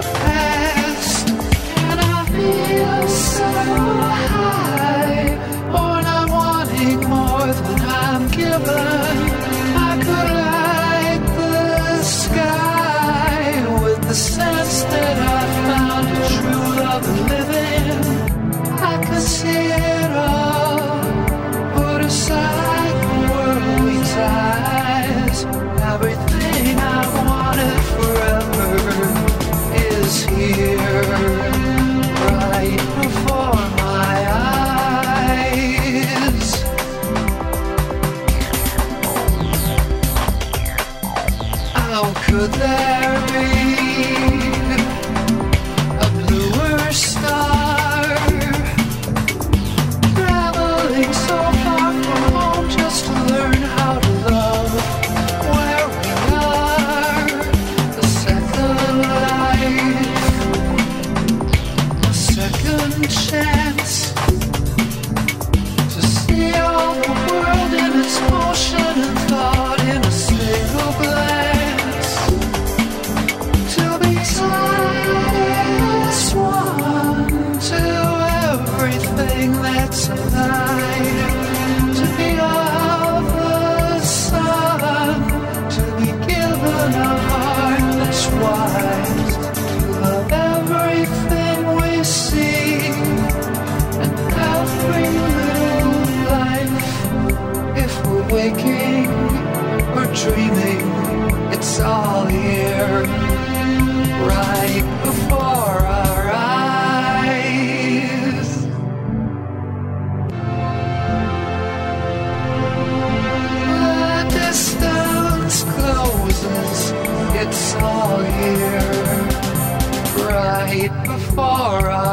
the past, and I feel so high, born on wanting more than I'm given. I could light the sky with the sense that I found a true love of living. I could see it all, put aside the worldly ties. Everything I wanted forever is here, right before my eyes. How could there be a bluer star, traveling so far from home just to learn how to love where we are? The second life, a second chance to see all the world in its motion and thought in a single glance, to be timeless one to everything that's alive, to be of the sun, to be given a heart that's wise, to love everything we see and every little life. If we're waking or dreaming, it's all here, right before our eyes. The distance closes, it's all here, right before our eyes.